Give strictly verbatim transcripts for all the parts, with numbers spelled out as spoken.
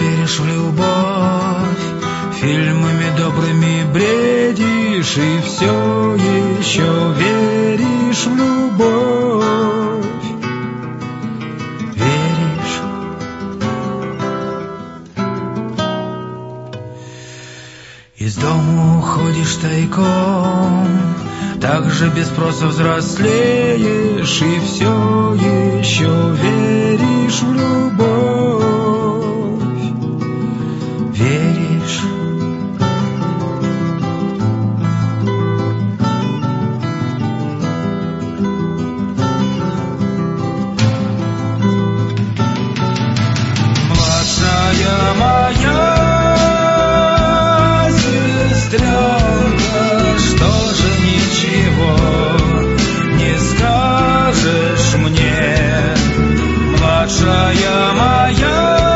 веришь в любовь, фильмами добрыми бредишь и все еще веришь в любовь. Веришь. Из дома уходишь тайком, также без спроса взрослеешь и все еще веришь в любовь. Веришь. Младшая моя сестренка, что же ничего не скажешь мне? Младшая моя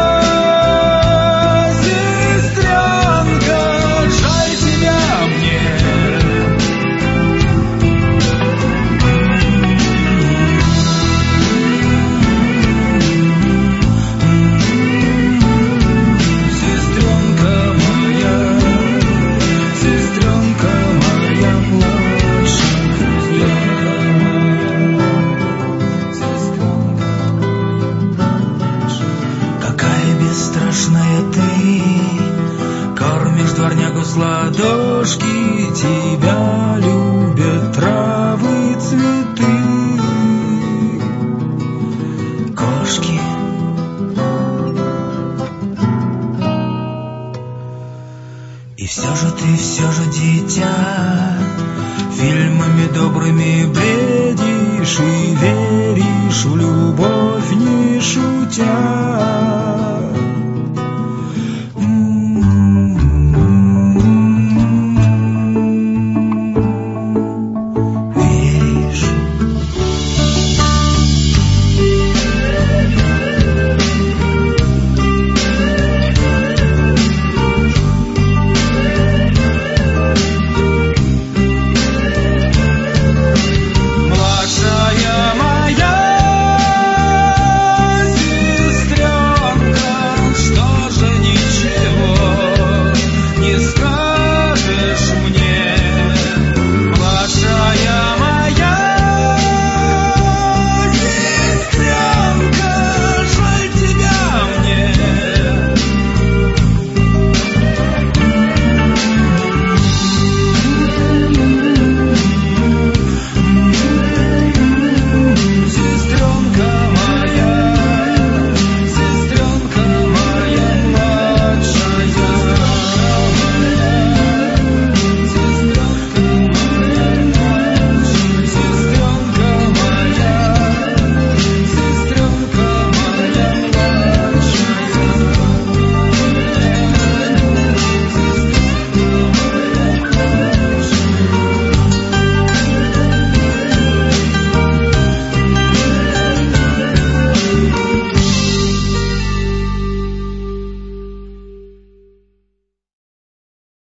сестренка, жаль тебя мне. Сестренка моя, сестренка моя младшая, сестренка моя, какая бесстрашная ты, кормишь дворнягу с ладошки, тебя любят травы, цветы, кошки. И все же ты, все же дитя, фильмами добрыми бредишь и веришь в любовь, не шутя.